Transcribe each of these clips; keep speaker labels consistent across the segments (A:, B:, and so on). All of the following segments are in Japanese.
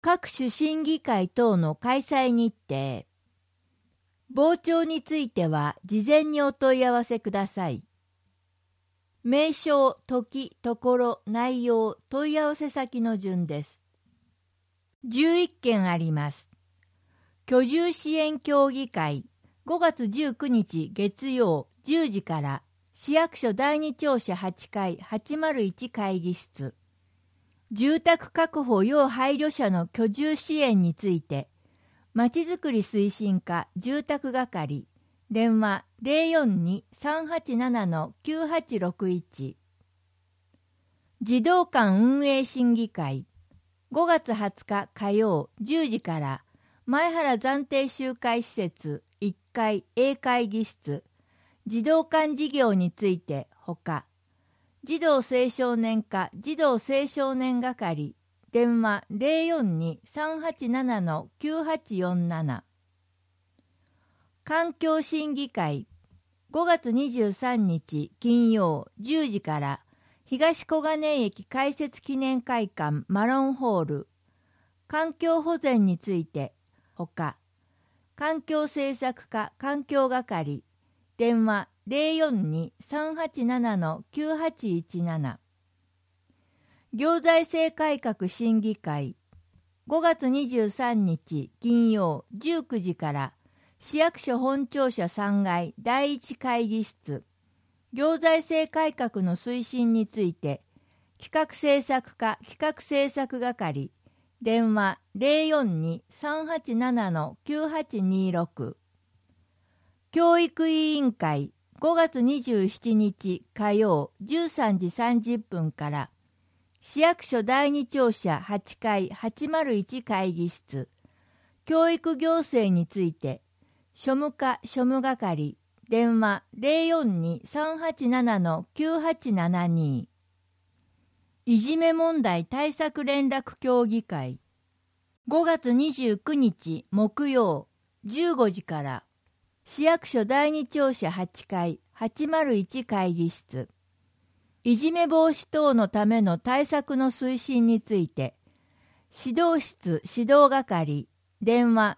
A: 各種審議会等の開催日程。傍聴については事前にお問い合わせください。名称、時、ところ、内容、問い合わせ先の順です。11件あります。居住支援協議会、5月19日月曜10時から市役所第二庁舎8階801会議室。住宅確保要配慮者の居住支援について、まちづくり推進課住宅係、電話 042-387-9861。児童館運営審議会、5月20日火曜10時から前原暫定集会施設1階 A 会議室、児童館事業についてほか、児童青少年課児童青少年係、電話 042-387-9847。環境審議会、5月23日金曜10時から東小金井駅開設記念会館マロンホール、環境保全についてほか、環境政策課環境係、電話 042-387-9817。行財政改革審議会、5月23日金曜19時から市役所本庁舎3階第1会議室、行財政改革の推進について企画政策課企画政策係、電話 042-387-9826。教育委員会、5月27日火曜13時30分から市役所第二庁舎8階801会議室、教育行政について庶務課庶務係、電話 042-387-9872。いじめ問題対策連絡協議会、5月29日木曜15時から市役所第二庁舎8階801会議室、いじめ防止等のための対策の推進について指導室指導係、電話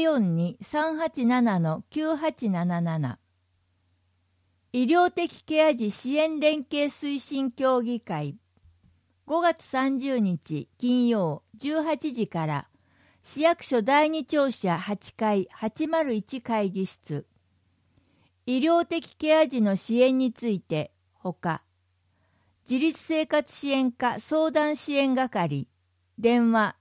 A: 042-387-9877。医療的ケア児支援連携推進協議会、5月30日金曜18時から市役所第二庁舎8階801会議室、医療的ケア児の支援についてほか、自立生活支援課相談支援係、電話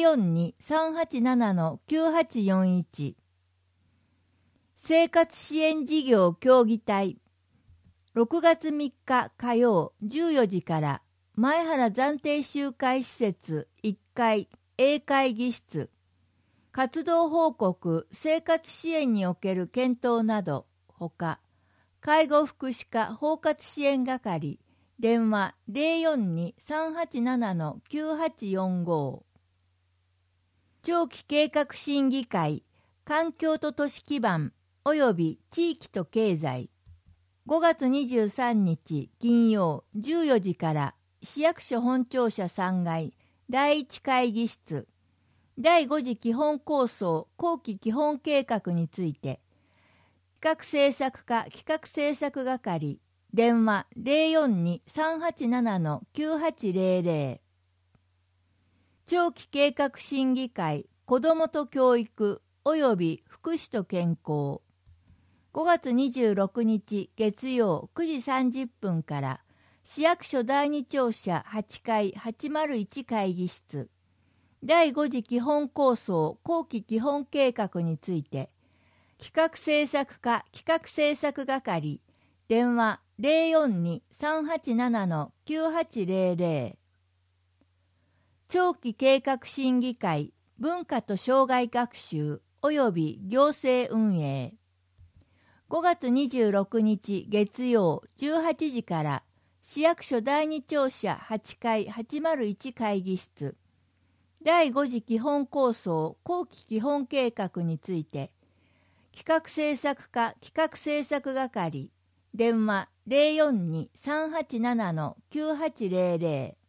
A: 042-387-9841。生活支援事業協議体、6月3日火曜14時から前原暫定集会施設1階 A 会議室、活動報告生活支援における検討などほか、介護福祉課包括支援係、電話 042-387-9845。長期計画審議会、環境と都市基盤及び地域と経済、5月23日金曜14時から市役所本庁舎3階第1会議室、第5次基本構想後期基本計画について企画政策課企画政策係、電話 042-387-9800。長期計画審議会子どもと教育及び福祉と健康、5月26日月曜9時30分から市役所第二庁舎8階801会議室、第5次基本構想後期基本計画について企画政策課企画政策係、電話 042-387-9800。長期計画審議会文化と障害学習及び行政運営、5月26日月曜18時から市役所第二庁舎8階801会議室、第5次基本構想後期基本計画について企画政策課企画政策係、電話 042-387-9800。